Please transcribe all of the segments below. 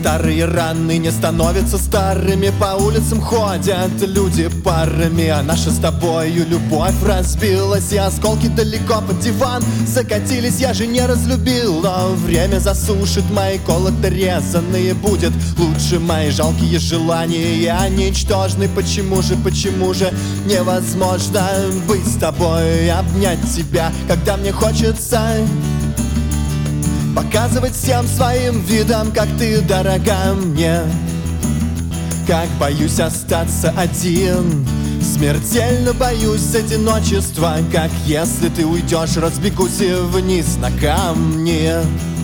Старые раны не становятся старыми, по улицам ходят люди парами. А наша с тобою любовь разбилась, и осколки далеко под диван закатились. Я же не разлюбил, но время засушит мои колото резанные. Будет лучше мои жалкие желания, я ничтожный. Почему же невозможно быть с тобой, обнять тебя, когда мне хочется показывать всем своим видом, как ты дорога мне. Как боюсь остаться один, смертельно боюсь одиночества. Как если ты уйдешь, разбегусь вниз на камни.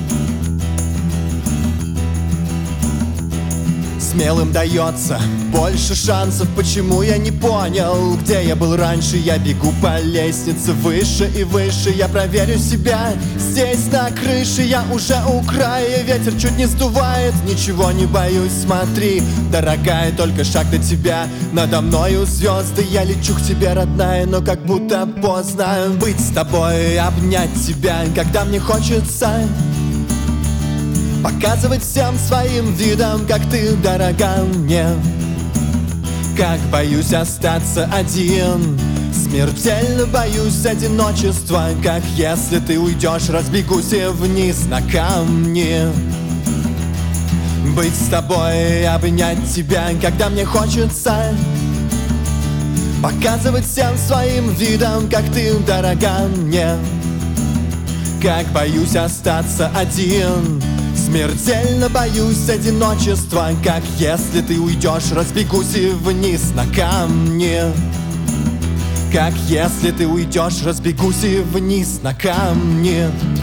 Смелым дается больше шансов. Почему я не понял, где я был раньше? Я бегу по лестнице выше и выше. Я проверю себя здесь на крыше. Я уже у края, ветер чуть не сдувает. Ничего не боюсь, смотри, дорогая, только шаг до тебя. Надо мною звезды, я лечу к тебе, родная. Но как будто поздно быть с тобой, обнять тебя, когда мне хочется показывать всем своим видом, как ты дорога мне. Как боюсь остаться один, смертельно боюсь одиночества. Как если ты уйдешь, разбегусь вниз на камни. Быть с тобой, обнять тебя, когда мне хочется показывать всем своим видом, как ты дорога мне. Как боюсь остаться один, смертельно боюсь одиночества. Как если ты уйдешь, разбегусь вниз на камни. Как если ты уйдешь, разбегусь вниз на камни.